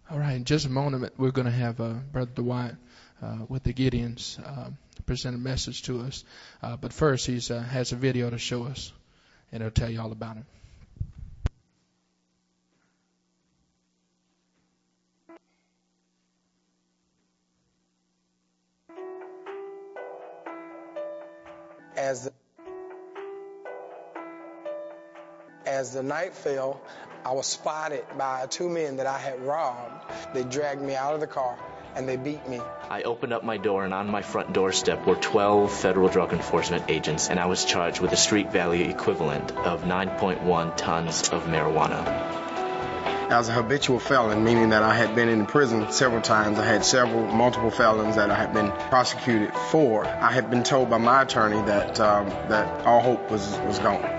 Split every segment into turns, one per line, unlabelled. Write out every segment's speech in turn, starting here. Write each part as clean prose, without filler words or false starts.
All right, in just a moment, we're going to have Brother Dwight with the Gideons present a message to us. But first, he has a video to show us, and he'll tell you all about him.
As the night fell, I was spotted by two men that I had robbed. They dragged me out of the car and they beat me.
I opened up my door, and on my front doorstep were 12 federal drug enforcement agents, and I was charged with a street value equivalent of 9.1 tons of marijuana.
I was a habitual felon, meaning that I had been in prison several times. I had multiple felons that I had been prosecuted for. I had been told by my attorney that all hope was gone.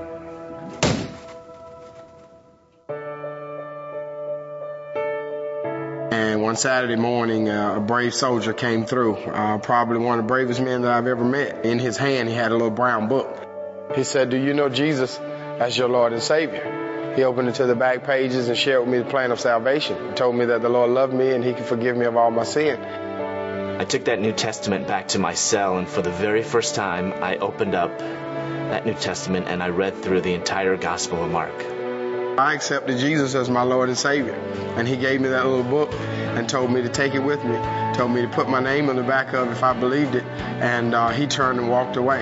And one Saturday morning, a brave soldier came through, probably one of the bravest men that I've ever met. In his hand, he had a little brown book. He said, "Do you know Jesus as your Lord and Savior?" He opened it to the back pages and shared with me the plan of salvation. He told me that the Lord loved me and he could forgive me of all my sin.
I took that New Testament back to my cell, and for the very first time, I opened up that New Testament and I read through the entire Gospel of Mark.
I accepted Jesus as my Lord and Savior, and he gave me that little book and told me to take it with me, told me to put my name on the back of it if I believed it, and he turned and walked away.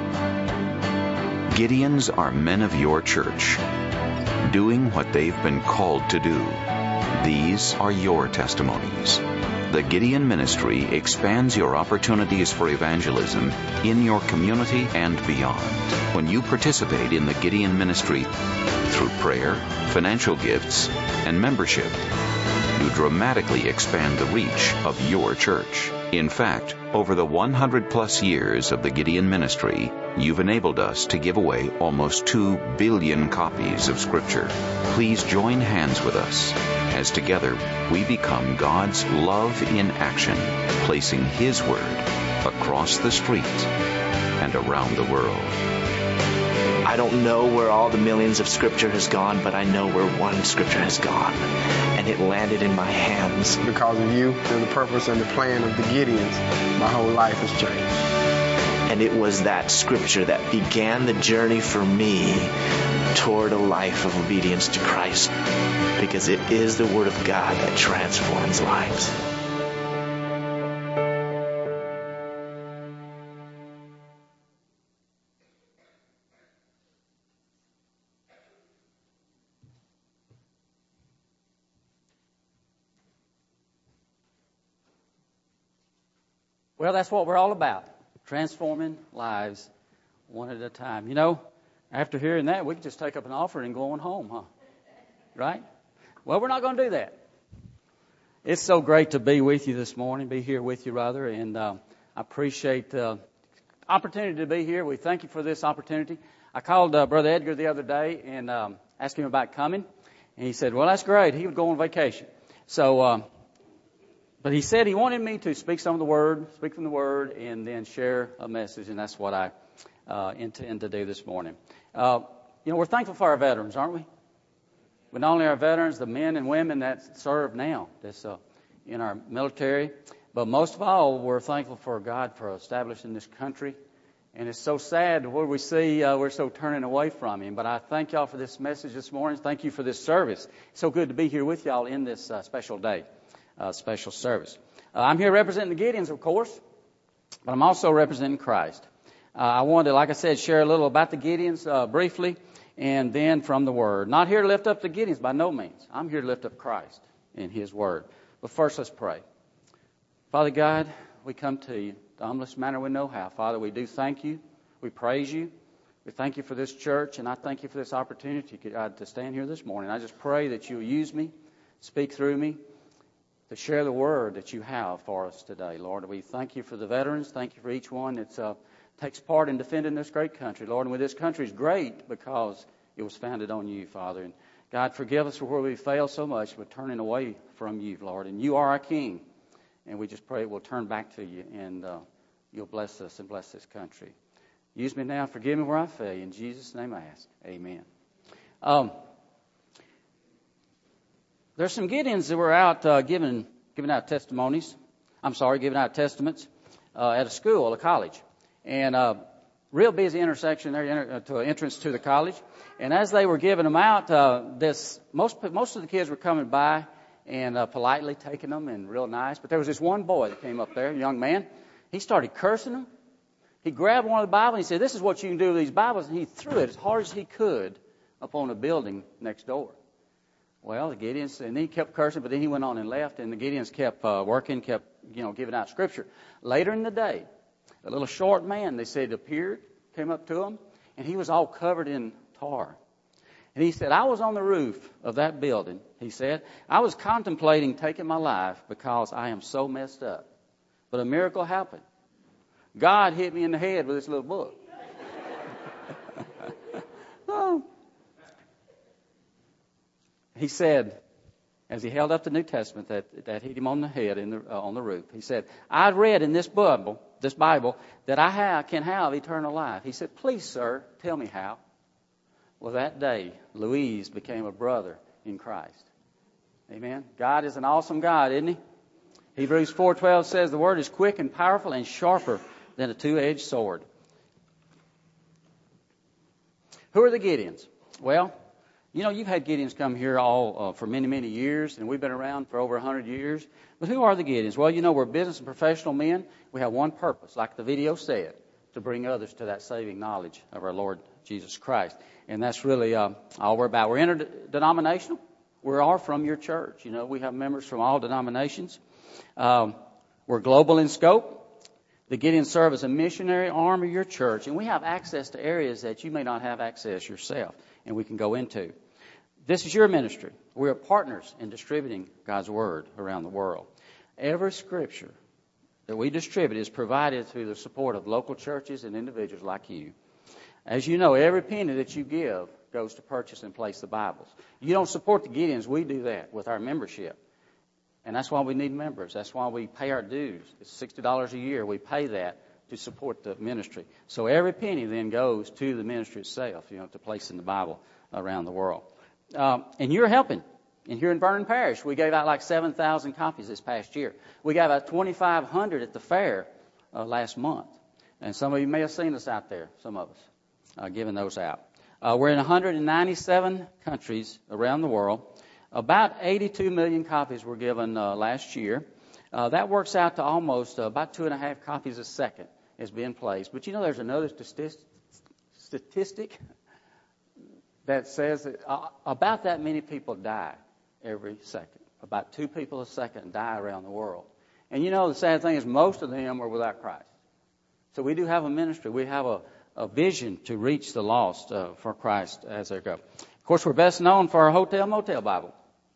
Gideons are men of your church, doing what they've been called to do. These are your testimonies. The Gideon Ministry expands your opportunities for evangelism in your community and beyond. When you participate in the Gideon Ministry through prayer, financial gifts, and membership, you dramatically expand the reach of your church. In fact, over the 100-plus years of the Gideon Ministry, you've enabled us to give away almost 2 billion copies of Scripture. Please join hands with us as together we become God's love in action, placing His Word across the street and around the world.
I don't know where all the millions of Scripture has gone, but I know where one Scripture has gone, and it landed in my hands.
Because of you and the purpose and the plan of the Gideons, my whole life has changed.
And it was that Scripture that began the journey for me toward a life of obedience to Christ, because it is the Word of God that transforms lives.
Well, that's what we're all about, transforming lives one at a time. You know, after hearing that, we could just take up an offering and go on home, huh? Right? Well, we're not going to do that. It's so great to be with you this morning, be here with you, rather, and I appreciate the opportunity to be here. We thank you for this opportunity. I called Brother Edgar the other day and asked him about coming, and he said, well, that's great. He would go on vacation. So, but he said he wanted me to speak from the Word, and then share a message, and that's what I intend to do this morning. You know, we're thankful for our veterans, aren't we? But not only our veterans, the men and women that serve now that's in our military, but most of all, we're thankful for God for establishing this country. And it's so sad where we see we're so turning away from Him. But I thank y'all for this message this morning. Thank you for this service. It's so good to be here with y'all in this special day. Special service. I'm here representing the Gideons, of course, but I'm also representing Christ. I wanted to, like I said, share a little about the Gideons briefly, and then from the Word. Not here to lift up the Gideons, by no means. I'm here to lift up Christ in His Word. But first, let's pray. Father God, we come to You the humblest manner we know how. Father, we do thank You. We praise You. We thank You for this church, and I thank You for this opportunity, God, to stand here this morning. I just pray that You'll use me, speak through me, to share the Word that You have for us today, Lord. We thank You for the veterans. Thank You for each one that takes part in defending this great country, Lord. And this country is great because it was founded on You, Father. And God, forgive us for where we fail so much with turning away from You, Lord. And You are our King. And we just pray we'll turn back to You, and You'll bless us and bless this country. Use me now. Forgive me where I fail. In Jesus' name I ask. Amen. there's some Gideons that were out giving out testimonies. Giving out testaments at a school, a college. And real busy intersection there to an entrance to the college. And as they were giving them out, most of the kids were coming by and politely taking them and real nice. But there was this one boy that came up there, a young man. He started cursing them. He grabbed one of the Bibles and he said, "This is what you can do with these Bibles." And he threw it as hard as he could up on a building next door. Well, the Gideons, and he kept cursing, but then he went on and left, and the Gideons kept working, kept giving out Scripture. Later in the day, a little short man, they said, appeared, came up to him, and he was all covered in tar. And he said, "I was on the roof of that building," he said. "I was contemplating taking my life because I am so messed up. But a miracle happened. God hit me in the head with this little book." Oh. He said, as he held up the New Testament that hit him on the head on the roof, he said, "I read in this Bible that I can have eternal life." He said, "Please, sir, tell me how." Well, that day, Louise became a brother in Christ. Amen. God is an awesome God, isn't He? Hebrews 4:12 says the Word is quick and powerful and sharper than a two-edged sword. Who are the Gideons? Well, you've had Gideons come here all for many, many years, and we've been around for over 100 years. But who are the Gideons? Well, we're business and professional men. We have one purpose, like the video said, to bring others to that saving knowledge of our Lord Jesus Christ. And that's really all we're about. We're interdenominational. We're all from your church. We have members from all denominations. We're global in scope. The Gideons serve as a missionary arm of your church, and we have access to areas that you may not have access yourself, and we can go into. This is your ministry. We are partners in distributing God's Word around the world. Every scripture that we distribute is provided through the support of local churches and individuals like you. As you know, every penny that you give goes to purchase and place the Bibles. You don't support the Gideons. We do that with our membership. And that's why we need members. That's why we pay our dues. It's $60 a year. We pay that to support the ministry. So every penny then goes to the ministry itself, to placing the Bible around the world. And you're helping. And here in Vernon Parish, we gave out like 7,000 copies this past year. We gave out 2,500 at the fair last month. And some of you may have seen us out there, some of us, giving those out. We're in 197 countries around the world. About 82 million copies were given last year. That works out to almost about 2.5 copies a second is being placed. But there's another statistic that says that about that many people die every second. About 2 people a second die around the world. And the sad thing is most of them are without Christ. So we do have a ministry. We have a vision to reach the lost for Christ as they go. Of course, we're best known for our Hotel Motel Bible.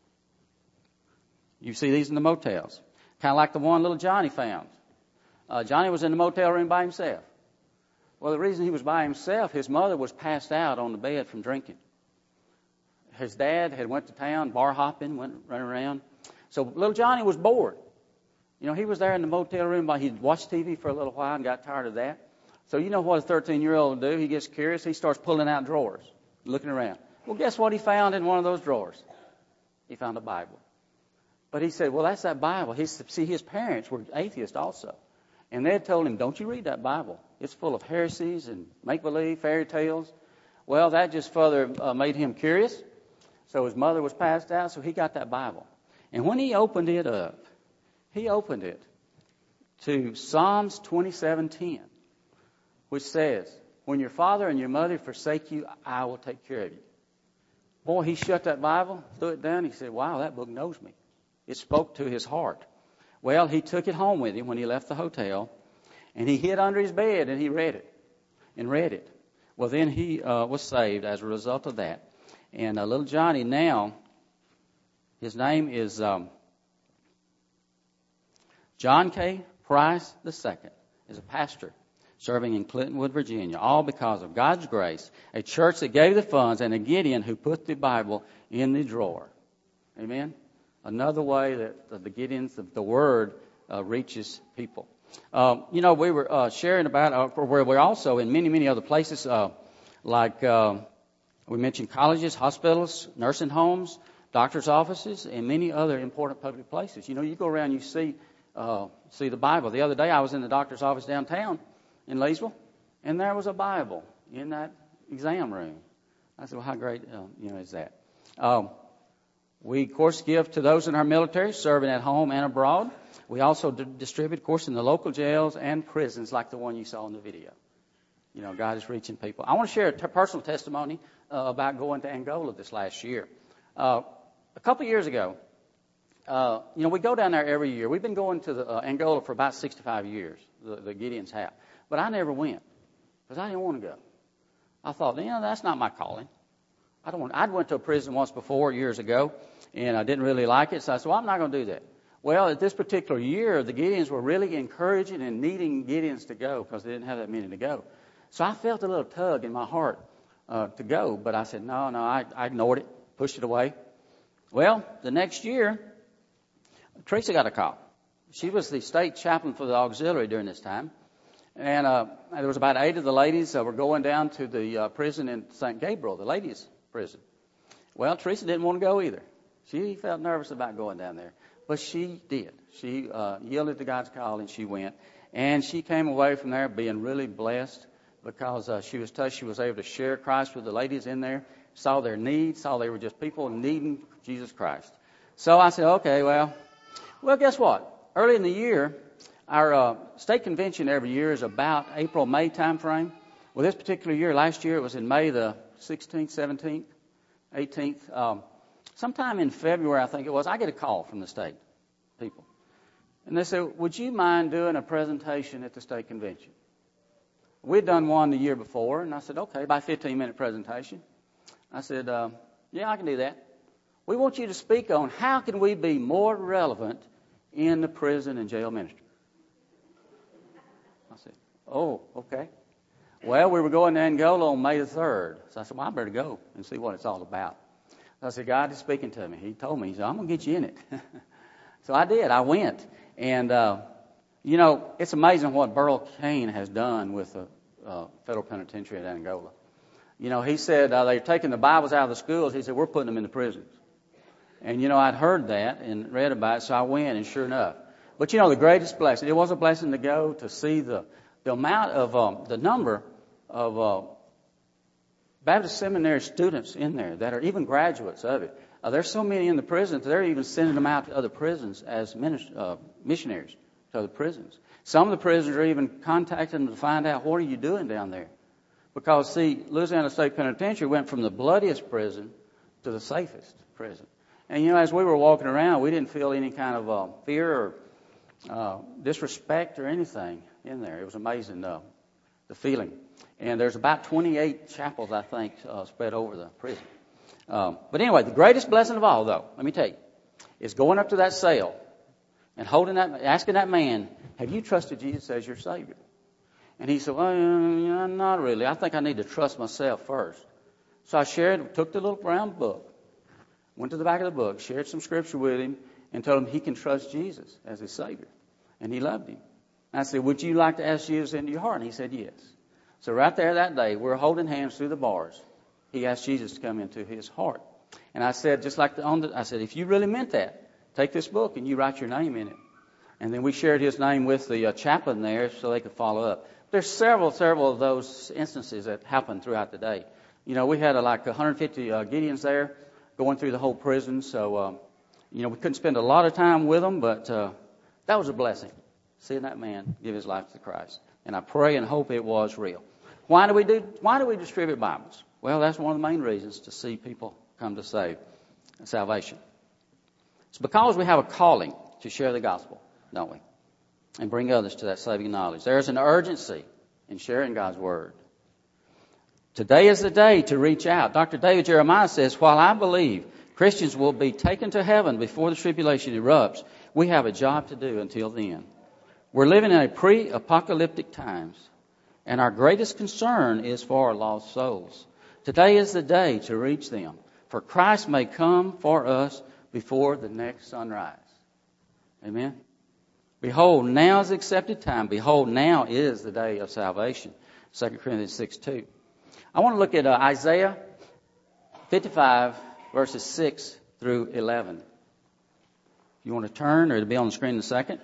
You see these in the motels. Kind of like the one little Johnny found. Johnny was in the motel room by himself. Well, the reason he was by himself, his mother was passed out on the bed from drinking. His dad had went to town, bar hopping, went running around. So little Johnny was bored. He was there in the motel room. He'd watched TV for a little while and got tired of that. So you know what a 13-year-old will do? He gets curious. He starts pulling out drawers, looking around. Well, guess what he found in one of those drawers? He found a Bible. But he said, well, that's that Bible. His parents were atheists also. And they had told him, don't you read that Bible. It's full of heresies and make-believe, fairy tales. Well, that just further made him curious. So his mother was passed out, so he got that Bible. And when he opened it up, he opened it to Psalms 27:10, which says, when your father and your mother forsake you, I will take care of you. Boy, he shut that Bible, threw it down. He said, wow, that book knows me. It spoke to his heart. Well, he took it home with him when he left the hotel, and he hid under his bed, and he read it. Well, then he was saved as a result of that. And little Johnny now, his name is John K. Price II, is a pastor serving in Clintonwood, Virginia, all because of God's grace, a church that gave the funds, and a Gideon who put the Bible in the drawer. Amen? Another way that the Gideons, the Word, reaches people. We were sharing about where we're also in many, many other places, like we mentioned colleges, hospitals, nursing homes, doctor's offices, and many other important public places. You know, you go around, you see the Bible. The other day I was in the doctor's office downtown in Leesville, and there was a Bible in that exam room. I said, well, how great is that? We, of course, give to those in our military, serving at home and abroad. We also distribute, of course, in the local jails and prisons like the one you saw in the video. You know, God is reaching people. I want to share a personal testimony about going to Angola this last year. A couple years ago, we go down there every year. We've been going to Angola for about 65 years, the Gideons have. But I never went because I didn't want to go. I thought, that's not my calling. I'd went to a prison once before, years ago, and I didn't really like it. So I said, well, I'm not going to do that. Well, at this particular year, the Gideons were really encouraging and needing Gideons to go because they didn't have that many to go. So I felt a little tug in my heart to go, but I said, no, I ignored it, pushed it away. Well, the next year, Teresa got a call. She was the state chaplain for the auxiliary during this time. And there was about 8 of the ladies that were going down to the prison in St. Gabriel, the ladies' prison. Well, Teresa didn't want to go either. She felt nervous about going down there. But she did. She yielded to God's call, and she went. And she came away from there being really blessed because she was touched. She was able to share Christ with the ladies in there, saw their needs, saw they were just people needing Jesus Christ. So I said, okay, well, guess what? Early in the year, our state convention every year is about April, May time frame. Well, this particular year, last year, it was in May the 16th, 17th, 18th. Sometime in February, I think it was, I get a call from the state people. And they said, would you mind doing a presentation at the state convention? We'd done one the year before, and I said, okay, about a 15-minute presentation. I said, yeah, I can do that. We want you to speak on how can we be more relevant in the prison and jail ministry. I said, oh, okay. Well, we were going to Angola on May the 3rd. So I said, well, I better go and see what it's all about. I said, God is speaking to me. He told me, he said, I'm going to get you in it. So I did. I went. And, it's amazing what Burl Cain has done with the federal penitentiary at Angola. He said they're taking the Bibles out of the schools. He said, we're putting them in the prisons. And, I'd heard that and read about it, so I went, and sure enough. But, the greatest blessing, it was a blessing to go to see the amount of, the number of Baptist seminary students in there that are even graduates of it. There's so many in the prisons, they're even sending them out to other prisons as missionaries to other prisons. Some of the prisoners are even contacting them to find out, what are you doing down there? Because, see, Louisiana State Penitentiary went from the bloodiest prison to the safest prison. And, as we were walking around, we didn't feel any kind of fear or disrespect or anything in there. It was amazing, the feeling. And there's about 28 chapels, I think, spread over the prison. But anyway, the greatest blessing of all, though, let me tell you, is going up to that cell and asking that man, have you trusted Jesus as your Savior? And he said, well, not really. I think I need to trust myself first. So I took the little brown book, went to the back of the book, shared some scripture with him, and told him he can trust Jesus as his Savior. And he loved him. And I said, would you like to ask Jesus into your heart? And he said, yes. So right there that day, we're holding hands through the bars. He asked Jesus to come into his heart. And I said, just like I said, if you really meant that, take this book and you write your name in it. And then we shared his name with the chaplain there so they could follow up. There's several of those instances that happened throughout the day. We had like 150 Gideons there going through the whole prison. So, we couldn't spend a lot of time with them, but that was a blessing, seeing that man give his life to Christ. And I pray and hope it was real. Why do we distribute Bibles? Well, that's one of the main reasons, to see people come to salvation. It's because we have a calling to share the gospel, don't we? And bring others to that saving knowledge. There's an urgency in sharing God's word. Today is the day to reach out. Dr. David Jeremiah says, while I believe Christians will be taken to heaven before the tribulation erupts, we have a job to do until then. We're living in a pre-apocalyptic times, and our greatest concern is for our lost souls. Today is the day to reach them, for Christ may come for us before the next sunrise. Amen? Behold, now is the accepted time. Behold, now is the day of salvation. 2 Corinthians 6:2. I want to look at Isaiah 55, verses 6 through 11. If you want to turn, or it'll be on the screen in a second.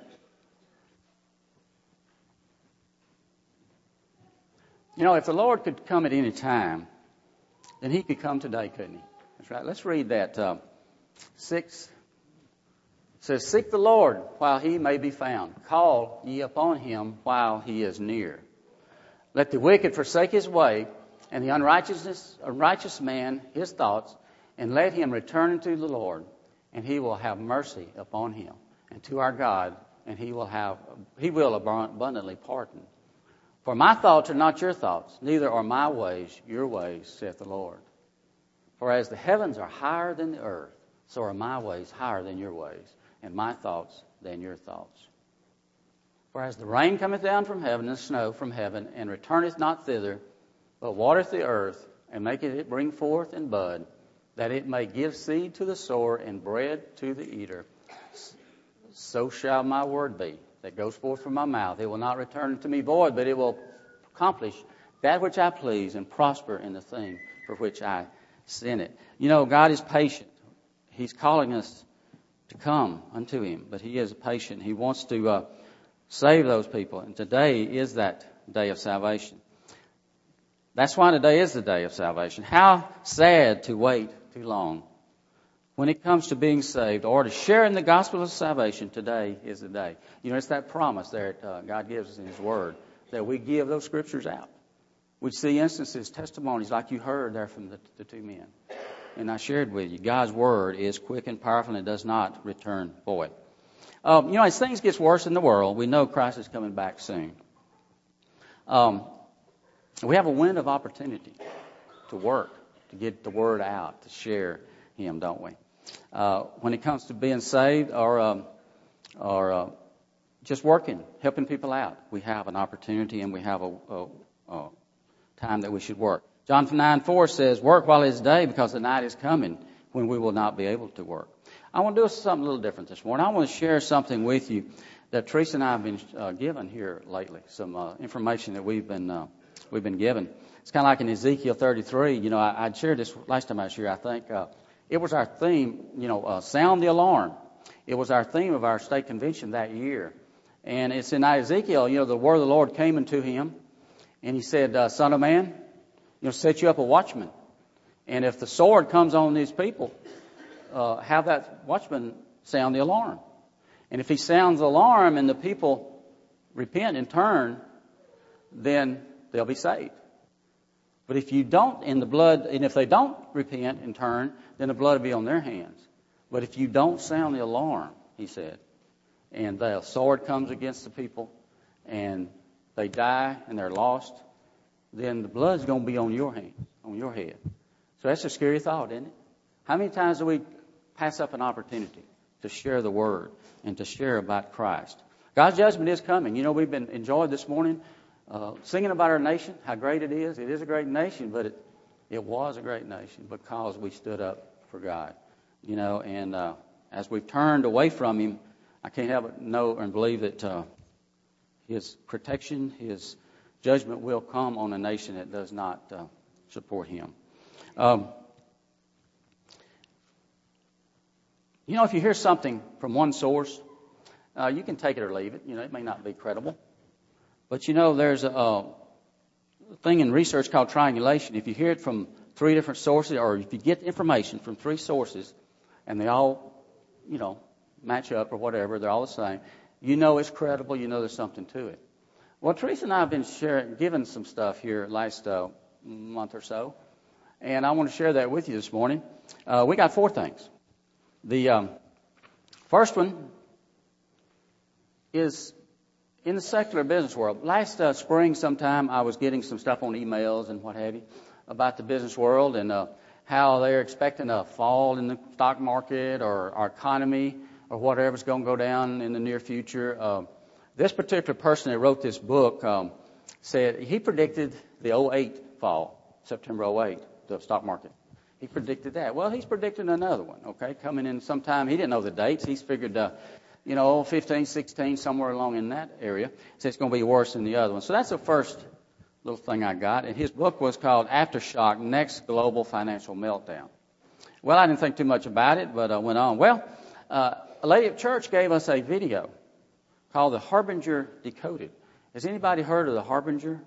You know, if the Lord could come at any time, then he could come today, couldn't he? That's right. Let's read that. 6 says, "Seek the Lord while he may be found. Call ye upon him while he is near. Let the wicked forsake his way, and the unrighteous man his thoughts, and let him return unto the Lord, and he will have mercy upon him, and to our God, and he will abundantly pardon. For my thoughts are not your thoughts, neither are my ways your ways, saith the Lord. For as the heavens are higher than the earth, so are my ways higher than your ways, and my thoughts than your thoughts. For as the rain cometh down from heaven, and the snow from heaven, and returneth not thither, but watereth the earth, and maketh it bring forth and bud, that it may give seed to the sower and bread to the eater, so shall my word be that goes forth from my mouth. It will not return to me void, but it will accomplish that which I please and prosper in the thing for which I sent it." You know, God is patient. He's calling us to come unto him, but he is patient. He wants to save those people, and today is that day of salvation. That's why today is the day of salvation. How sad to wait too long. When it comes to being saved or to share in the gospel of salvation, today is the day. You know, it's that promise there God gives us in his word that we give those scriptures out. We see instances, testimonies like you heard there from the two men. And I shared with you, God's word is quick and powerful and it does not return void. You know, as things get worse in the world, we know Christ is coming back soon. We have a window of opportunity to work, to get the word out, to share him, don't we? When it comes to being saved or just working, helping people out, we have an opportunity and we have a time that we should work. John 9:4 says, "Work while it is day, because the night is coming when we will not be able to work." I want to do something a little different this morning. I want to share something with you that Teresa and I have been given here lately. Some information that we've been given. It's kind of like in Ezekiel 33. You know, I shared this last time I was here. I think it was our theme. You know, sound the alarm. It was our theme of our state convention that year, and it's in Ezekiel. You know, the word of the Lord came unto him, and he said, "Son of man, you know, set you up a watchman, and if the sword comes on these people, have that watchman sound the alarm. And if he sounds the alarm and the people repent and turn, then they'll be saved. But if you don't, and if they don't repent and turn, then the blood will be on their hands. But if you don't sound the alarm," he said, "and the sword comes against the people and they die and they're lost, then the blood's going to be on your hand, on your head." So that's a scary thought, isn't it? How many times do we pass up an opportunity to share the word and to share about Christ? God's judgment is coming. You know, we've been enjoyed this morning singing about our nation, how great it is. It is a great nation, but it was a great nation because we stood up for God. You know, and as we've turned away from him, I can't help but know and believe that his protection, his judgment will come on a nation that does not support him. You know, if you hear something from one source, you can take it or leave it. You know, it may not be credible. But, you know, there's a thing in research called triangulation. If you hear it from 3 different sources, or if you get information from 3 sources, and they all, you know, match up or whatever, they're all the same, you know it's credible, you know there's something to it. Well, Teresa and I have been giving some stuff here last month or so, and I want to share that with you this morning. We got 4 things. The first one is in the secular business world. Last spring sometime, I was getting some stuff on emails and what have you about the business world and how they're expecting a fall in the stock market or our economy or whatever's going to go down in the near future. This particular person that wrote this book said he predicted the 2008 fall, September 2008, the stock market. He predicted that. Well, he's predicting another one, okay, coming in sometime. He didn't know the dates. He's figured, 15, 16, somewhere along in that area. So it's going to be worse than the other one. So that's the first little thing I got. And his book was called Aftershock, Next Global Financial Meltdown. Well, I didn't think too much about it, but I went on. Well, a lady at church gave us a video called The Harbinger Decoded. Has anybody heard of The Harbinger?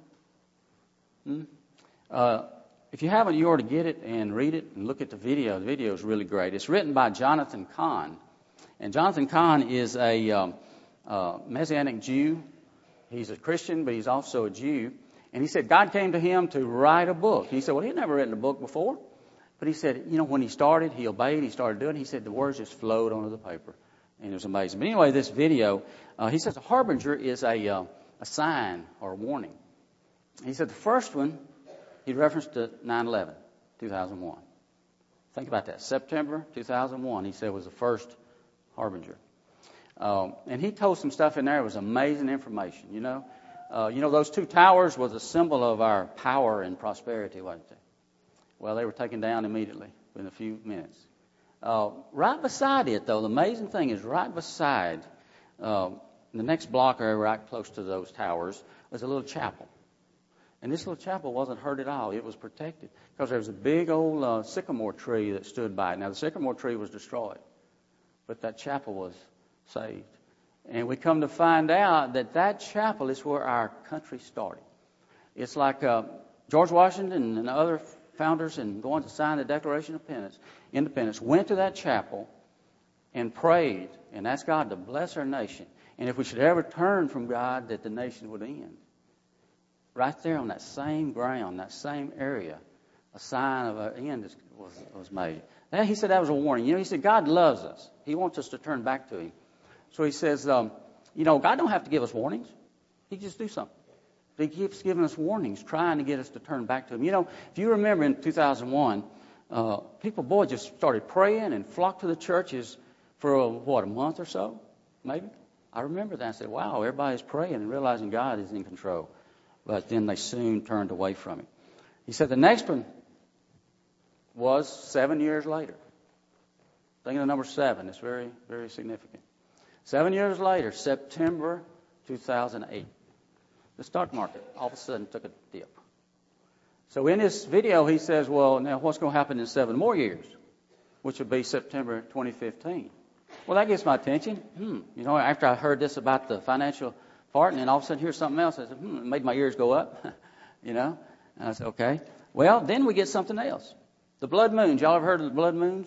If you haven't, you ought to get it and read it and look at the video. The video is really great. It's written by Jonathan Cahn. And Jonathan Cahn is a Messianic Jew. He's a Christian, but he's also a Jew. And he said God came to him to write a book. He said, well, he'd never written a book before. But he said, when he started, he obeyed, he started doing it. He said the words just flowed onto the paper. And it was amazing. But anyway, this video, he says a harbinger is a sign or a warning. He said the first one, he referenced to 9/11, 2001. Think about that. September 2001, he said, was the first harbinger. And he told some stuff in there. It was amazing information, those two towers was a symbol of our power and prosperity, wasn't it? Well, they were taken down immediately within a few minutes. Right beside it, though, the amazing thing is right beside the next block area, right close to those towers, was a little chapel. And this little chapel wasn't hurt at all. It was protected because there was a big old sycamore tree that stood by it. Now, the sycamore tree was destroyed, but that chapel was saved. And we come to find out that chapel is where our country started. It's like George Washington and other founders and going to sign the Declaration of Independence went to that chapel and prayed and asked God to bless our nation. And if we should ever turn from God, that the nation would end. Right there on that same ground, that same area, a sign of an end was made. And he said that was a warning. He said God loves us. He wants us to turn back to Him. So he says, God don't have to give us warnings. He just do something. He keeps giving us warnings, trying to get us to turn back to Him. If you remember in 2001, people, just started praying and flocked to the churches for, a month or so, maybe? I remember that. I said, wow, everybody's praying and realizing God is in control. But then they soon turned away from Him. He said the next one was 7 years later. Think of the number 7. It's very, very significant. 7 years later, September 2008. The stock market all of a sudden took a dip. So in this video, he says, well, now what's going to happen in 7 more years, which would be September 2015. Well, that gets my attention. After I heard this about the financial part, and then all of a sudden here's something else, I said, it made my ears go up, And I said, okay. Well, then we get something else. The blood moons. Y'all ever heard of the blood moons?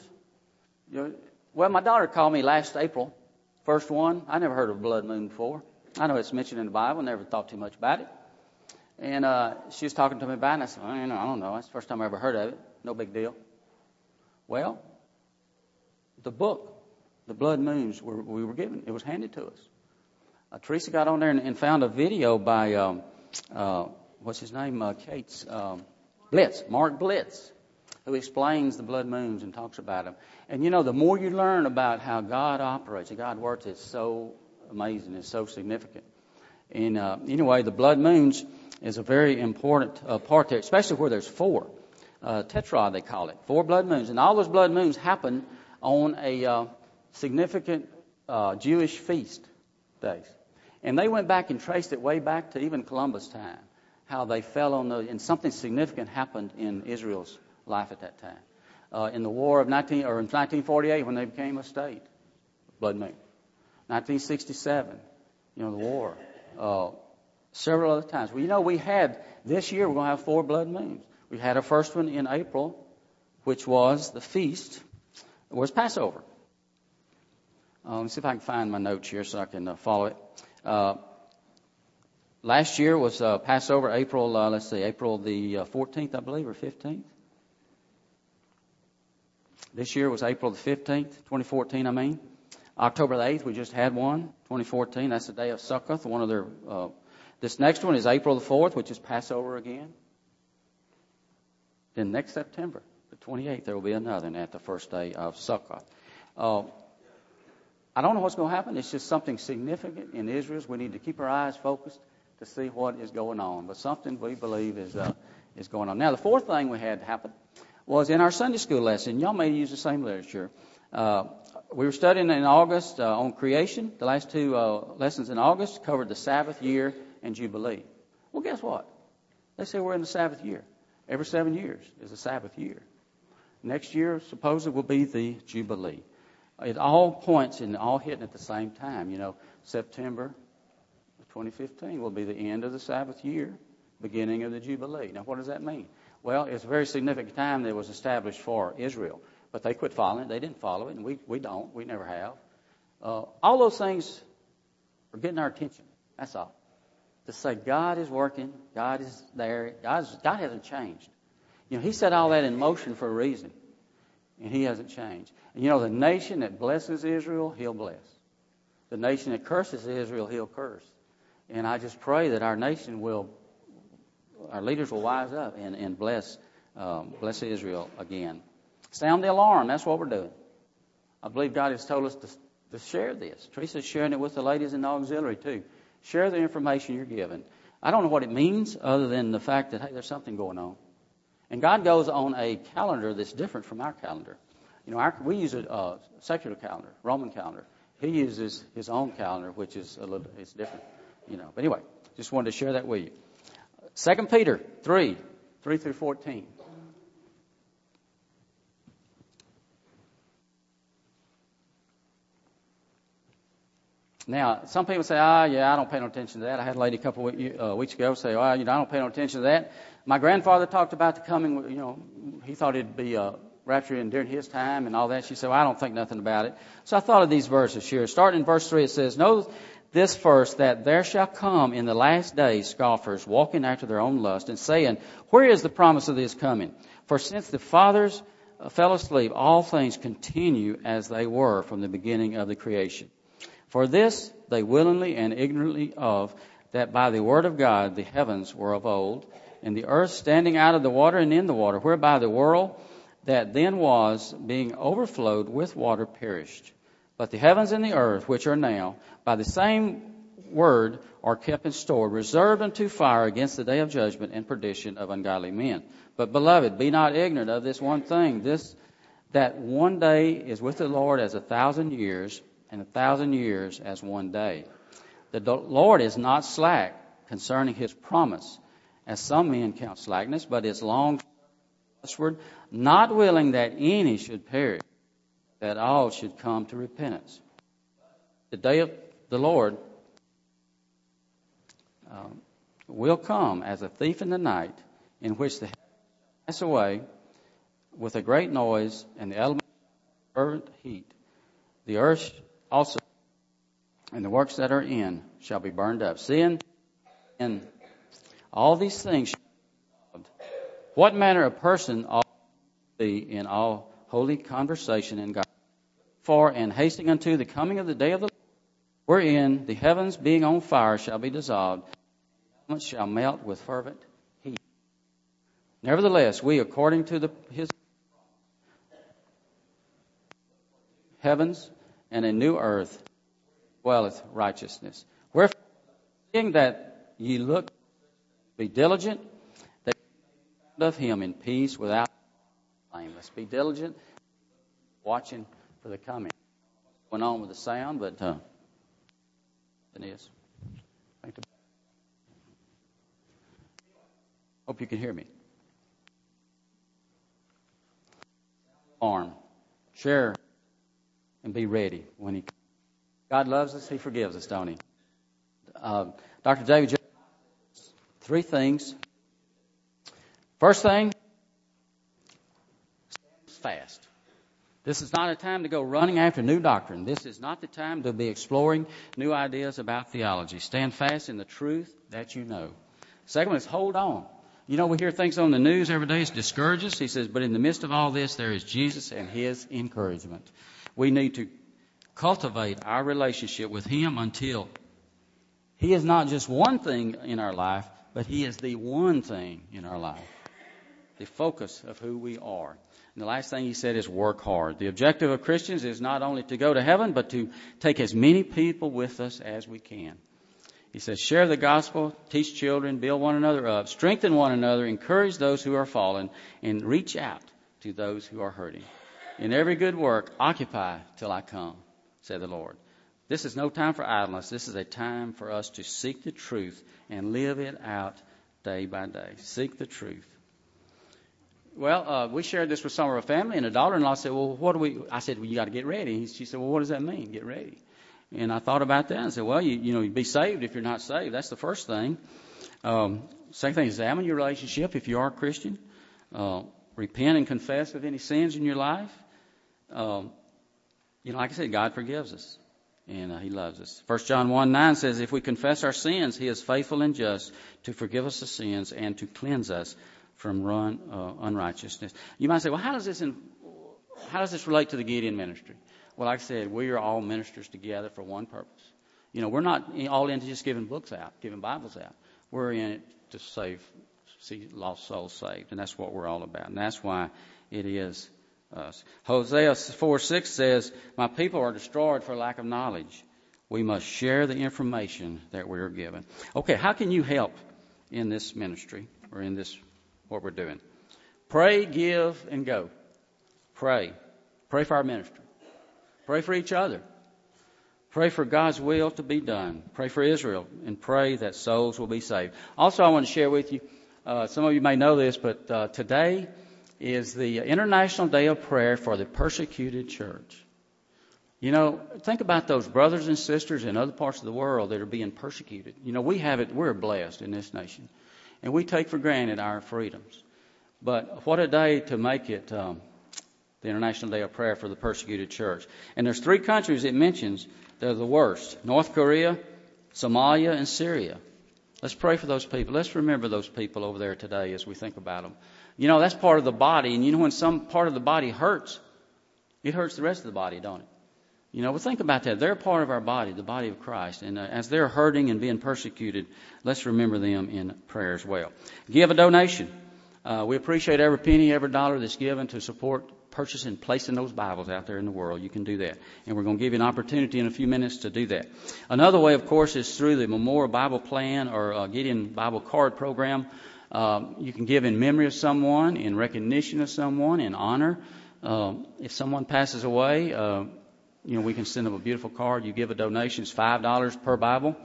Well, my daughter called me last April, first one. I never heard of a blood moon before. I know it's mentioned in the Bible, never thought too much about it. And she was talking to me about it, and I said, I don't know. That's the first time I ever heard of it. No big deal. Well, the book, The Blood Moons, we were given. It was handed to us. Teresa got on there and found a video by, what's his name? Blitz, Mark Blitz, who explains the blood moons and talks about them. And, the more you learn about how God operates and God works, it's so amazing. It's so significant. And anyway, the blood moons is a very important part there, especially where there's 4. Tetrad, they call it. 4 blood moons. And all those blood moons happen on a significant Jewish feast days. And they went back and traced it way back to even Columbus' time, how they fell on and something significant happened in Israel's life at that time. In the war of 1948, when they became a state, blood moon. 1967, the war. Several other times. Well, we had, this year we're going to have 4 blood moons. We had our first one in April, which was the feast, was Passover. Let me see if I can find my notes here so I can follow it. Last year was Passover, April the 14th, I believe, or 15th. This year was April the 15th, 2014, I mean. October the 8th, we just had one, 2014. That's the day of Succoth. One of their. This next one is April the 4th, which is Passover again. Then next September, the 28th, there will be another, and at the first day of Succoth. I don't know what's going to happen. It's just something significant in Israel. We need to keep our eyes focused to see what is going on. But something we believe is going on. Now, the fourth thing we had happen was in our Sunday school lesson. Y'all may use the same literature. We were studying in August on creation. The last 2 lessons in August covered the Sabbath year and Jubilee. Well, guess what? They say we're in the Sabbath year. Every 7 years is a Sabbath year. Next year, supposedly, will be the Jubilee. It all points and all hitting at the same time. You know, September 2015 will be the end of the Sabbath year, beginning of the Jubilee. Now, what does that mean? Well, it's a very significant time that was established for Israel. But they quit following it. They didn't follow it, and we don't. We never have. All those things are getting our attention. That's all. To say God is working, God is there, God hasn't changed. You know, He set all that in motion for a reason, and He hasn't changed. And you know, the nation that blesses Israel, He'll bless. The nation that curses Israel, He'll curse. And I just pray that our nation our leaders will wise up and bless Israel again. Sound the alarm. That's what we're doing. I believe God has told us to share this. Teresa's sharing it with the ladies in the auxiliary too. Share the information you're given. I don't know what it means other than the fact that, hey, there's something going on. And God goes on a calendar that's different from our calendar. You know, we use a secular calendar, Roman calendar. He uses his own calendar, which is it's different. You know. But anyway, just wanted to share that with you. 2 Peter 3 through 14. Now, some people say, yeah, I don't pay no attention to that. I had a lady a couple of weeks ago say, I don't pay no attention to that. My grandfather talked about the coming, he thought it'd be a rapture during his time and all that. She said, I don't think nothing about it. So I thought of these verses here. Starting in verse 3, it says, know this first, that there shall come in the last days scoffers, walking after their own lust, and saying, where is the promise of this coming? For since the fathers fell asleep, all things continue as they were from the beginning of the creation. For this they willingly and ignorantly of, that by the word of God the heavens were of old, and the earth standing out of the water and in the water, whereby the world that then was, being overflowed with water, perished. But the heavens and the earth, which are now, by the same word are kept in store, reserved unto fire against the day of judgment and perdition of ungodly men. But, beloved, be not ignorant of this one thing, that one day is with the Lord as 1,000 years, and 1,000 years as one day. The Lord is not slack concerning His promise, as some men count slackness, but is long suffering, not willing that any should perish, that all should come to repentance. The day of the Lord will come as a thief in the night, in which the heavens pass away with a great noise, and the elements of fervent heat. The earth also, and the works that are in, shall be burned up. Seeing in all these things, what manner of person ought to be in all holy conversation in God? For and hasting unto the coming of the day of the Lord, wherein the heavens being on fire shall be dissolved, and the elements shall melt with fervent heat. Nevertheless, we, according to His heavens and a new earth, dwelleth righteousness. Wherefore, seeing that ye look, be diligent, that ye of Him in peace without blameless. Be diligent, watching for the coming. Went on with the sound, but it is. Hope you can hear me. Arm, share, and be ready when He comes. God loves us. He forgives us, don't He? Dr. David Jones, 3 things. First thing, stand fast. This is not a time to go running after new doctrine. This is not the time to be exploring new ideas about theology. Stand fast in the truth that you know. Second one is hold on. You know, we hear things on the news every day. It discourages us. He says, but in the midst of all this, there is Jesus and His encouragement. We need to cultivate our relationship with Him until He is not just one thing in our life, but He is the one thing in our life, the focus of who we are. And the last thing he said is work hard. The objective of Christians is not only to go to heaven, but to take as many people with us as we can. He says, share the gospel, teach children, build one another up, strengthen one another, encourage those who are fallen, and reach out to those who are hurting. In every good work, occupy till I come, said the Lord. This is no time for idleness. This is a time for us to seek the truth and live it out day by day. Seek the truth. Well, we shared this with some of our family, and a daughter-in-law said, well, what do we, I said, well, you got to get ready. She said, well, what does that mean, get ready? And I thought about that and said, well, you be saved if you're not saved. That's the first thing. Second thing, examine your relationship if you are a Christian. Repent and confess of any sins in your life. Like I said, God forgives us, and He loves us. 1 John 1:9 says, if we confess our sins, He is faithful and just to forgive us the sins and to cleanse us from unrighteousness. You might say, well, how does this relate to the Gideon ministry? Well, like I said, we are all ministers together for one purpose. We're not all into just giving books out, giving Bibles out. We're in it to see lost souls saved, and that's what we're all about, and that's why it is us. Hosea 4:6 says, my people are destroyed for lack of knowledge. We must share the information that we are given. Okay, how can you help in this ministry or in this what we're doing? Pray, give, and go. Pray. Pray for our ministry. Pray for each other. Pray for God's will to be done. Pray for Israel, and pray that souls will be saved. Also, I want to share with you, some of you may know this, but today is the International Day of Prayer for the Persecuted Church. Think about those brothers and sisters in other parts of the world that are being persecuted. We're blessed in this nation, and we take for granted our freedoms. But what a day to make it the International Day of Prayer for the Persecuted Church. And there's 3 countries it mentions that are the worst: North Korea, Somalia, and Syria. Let's pray for those people. Let's remember those people over there today as we think about them. That's part of the body, and when some part of the body hurts, it hurts the rest of the body, don't it? Well, think about that. They're part of our body, the body of Christ. And as they're hurting and being persecuted, let's remember them in prayer as well. Give a donation. We appreciate every penny, every dollar that's given to support purchasing and placing those Bibles out there in the world. You can do that. And we're going to give you an opportunity in a few minutes to do that. Another way, of course, is through the Memorial Bible Plan or Gideon Bible Card Program. You can give in memory of someone, in recognition of someone, in honor. If someone passes away, we can send them a beautiful card. You give a donation. It's $5 per Bible.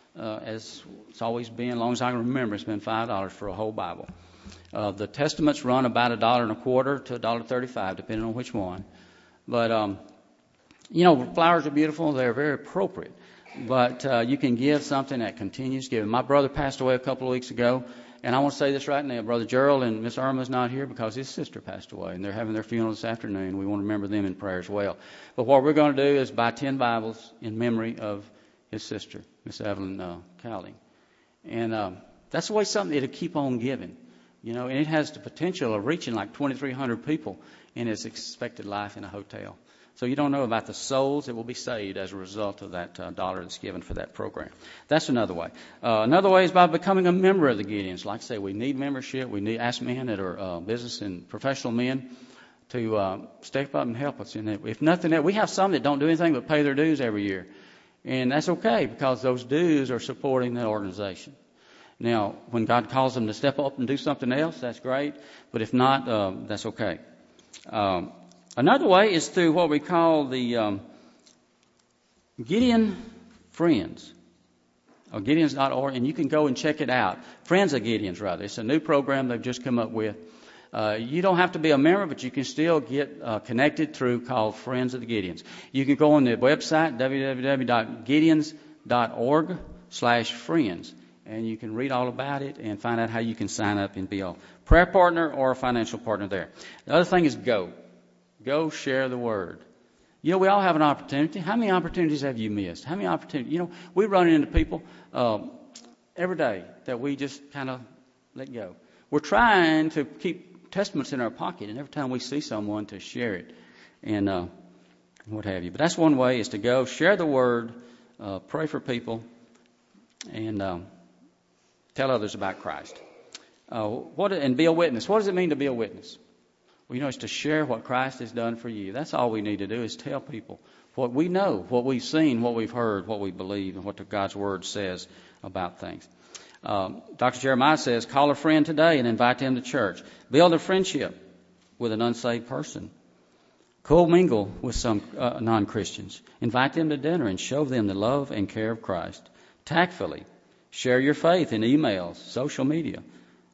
As it's always been, as long as I can remember, it's been $5 for a whole Bible. The Testaments run about $1.25 to $1.35, depending on which one. But, flowers are beautiful. They're very appropriate. But you can give something that continues giving. My brother passed away a couple of weeks ago. And I want to say this right now. Brother Gerald and Miss Irma's not here because his sister passed away. And they're having their funeral this afternoon. We want to remember them in prayer as well. But what we're going to do is buy 10 Bibles in memory of his sister, Miss Evelyn Cowling. And that's the way something it'll keep on giving. And it has the potential of reaching like 2,300 people in its expected life in a hotel. So you don't know about the souls that will be saved as a result of that dollar that's given for that program. That's another way. Another way is by becoming a member of the Gideons. Like I say, we need membership. We need ask men that are business and professional men to step up and help us in that. If nothing else, we have some that don't do anything but pay their dues every year. And that's okay because those dues are supporting that organization. Now, when God calls them to step up and do something else, that's great. But if not, that's okay. Another way is through what we call the Gideon Friends, or Gideons.org, and you can go and check it out. Friends of Gideons, rather. It's a new program they've just come up with. You don't have to be a member, but you can still get connected through called Friends of the Gideons. You can go on the website, www.gideons.org/friends, and you can read all about it and find out how you can sign up and be a prayer partner or a financial partner there. The other thing is go. Go share the word. We all have an opportunity. How many opportunities have you missed? How many opportunities? We run into people every day that we just kind of let go. We're trying to keep testaments in our pocket, and every time we see someone to share it and what have you. But that's one way is to go, share the word, pray for people, and tell others about Christ. And be a witness. What does it mean to be a witness? Well, it's to share what Christ has done for you. That's all we need to do is tell people what we know, what we've seen, what we've heard, what we believe, and what God's Word says about things. Dr. Jeremiah says, call a friend today and invite them to church. Build a friendship with an unsaved person. Co-mingle with some non-Christians. Invite them to dinner and show them the love and care of Christ. Tactfully share your faith in emails, social media.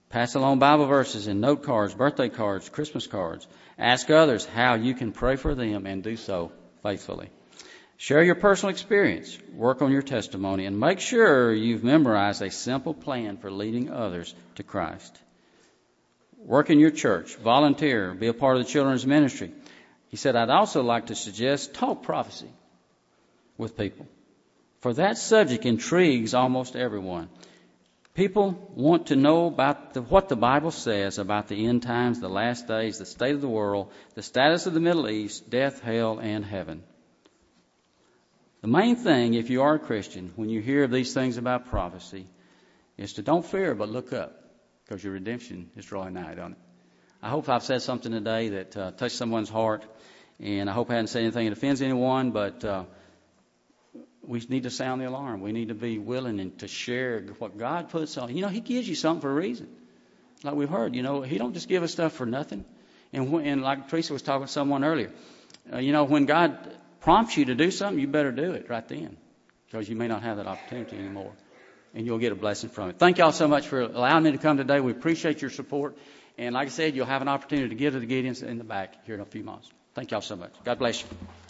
Pass along Bible verses and note cards, birthday cards, Christmas cards. Ask others how you can pray for them and do so faithfully. Share your personal experience, work on your testimony, and make sure you've memorized a simple plan for leading others to Christ. Work in your church, volunteer, be a part of the children's ministry. He said, I'd also like to suggest talk prophecy with people, for that subject intrigues almost everyone. People want to know about what the Bible says about the end times, the last days, the state of the world, the status of the Middle East, death, hell, and heaven. The main thing, if you are a Christian, when you hear these things about prophecy, is to don't fear, but look up, because your redemption is drawing nigh, don't it? I hope I've said something today that touched someone's heart, and I hope I haven't said anything that offends anyone, but we need to sound the alarm. We need to be willing to share what God puts on. He gives you something for a reason. Like we've heard, He don't just give us stuff for nothing. And like Teresa was talking to someone earlier, when God prompts you to do something, you better do it right then, because you may not have that opportunity anymore, and you'll get a blessing from it. Thank y'all so much for allowing me to come today. We appreciate your support. And like I said, you'll have an opportunity to give to the Gideons in the back here in a few months. Thank y'all so much. God bless you.